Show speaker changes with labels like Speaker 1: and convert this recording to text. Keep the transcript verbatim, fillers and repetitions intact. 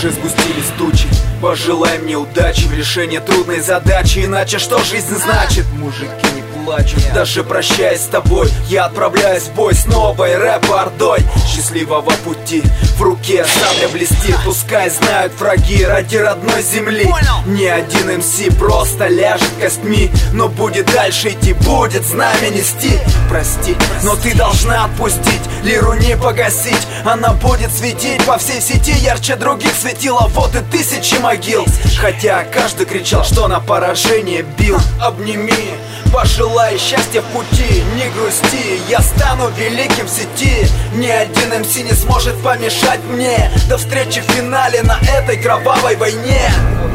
Speaker 1: Уже сгустились тучи, пожелай мне удачи в решении трудной задачи, иначе что жизнь значит? Мужики не плачут, даже прощаясь с тобой, я отправляюсь в бой с новой рэп-ордой. Счастливого пути, в руке сабля блестит, пускай знают враги ради родной земли. Ни один эм си просто ляжет костьми, но будет дальше идти, будет знамя нести. Прости, но ты должна отпустить, лиру не погасить, она будет светить по всей сети ярче других светила, вот и тысячи могил. Хотя каждый кричал, что на поражение бил. Обними, пожелай счастья в пути, не грусти, я стану великим в сети. Ни один эм си не сможет помешать мне. До встречи в финале на этой кровавой войне.